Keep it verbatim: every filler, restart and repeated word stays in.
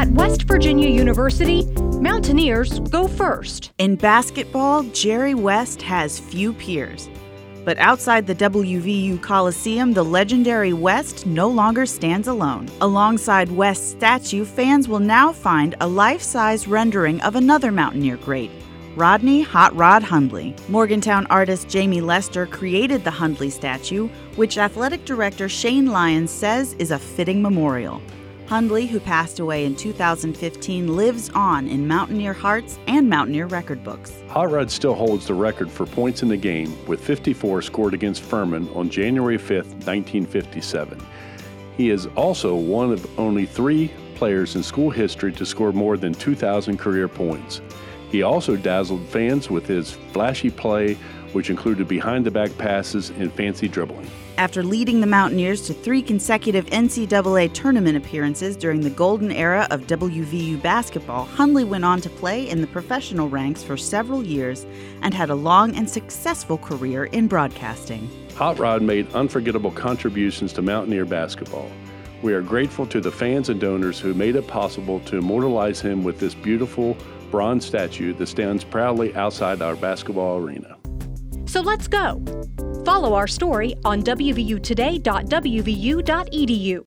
At West Virginia University, Mountaineers go first. In basketball, Jerry West has few peers. But outside the W V U Coliseum, the legendary West no longer stands alone. Alongside West's statue, fans will now find a life-size rendering of another Mountaineer great, Rodney Hot Rod Hundley. Morgantown artist Jamie Lester created the Hundley statue, which athletic director Shane Lyons says is a fitting memorial. Hundley, who passed away in two thousand fifteen, lives on in Mountaineer hearts and Mountaineer record books. Hot Rod still holds the record for points in the game, with fifty-four scored against Furman on January fifth, nineteen fifty-seven. He is also one of only three players in school history to score more than two thousand career points. He also dazzled fans with his flashy play, which included behind-the-back passes and fancy dribbling. After leading the Mountaineers to three consecutive N C double A tournament appearances during the golden era of W V U basketball, Hundley went on to play in the professional ranks for several years and had a long and successful career in broadcasting. Hot Rod made unforgettable contributions to Mountaineer basketball. We are grateful to the fans and donors who made it possible to immortalize him with this beautiful bronze statue that stands proudly outside our basketball arena. So let's go. Follow our story on W V U today dot W V U dot E D U.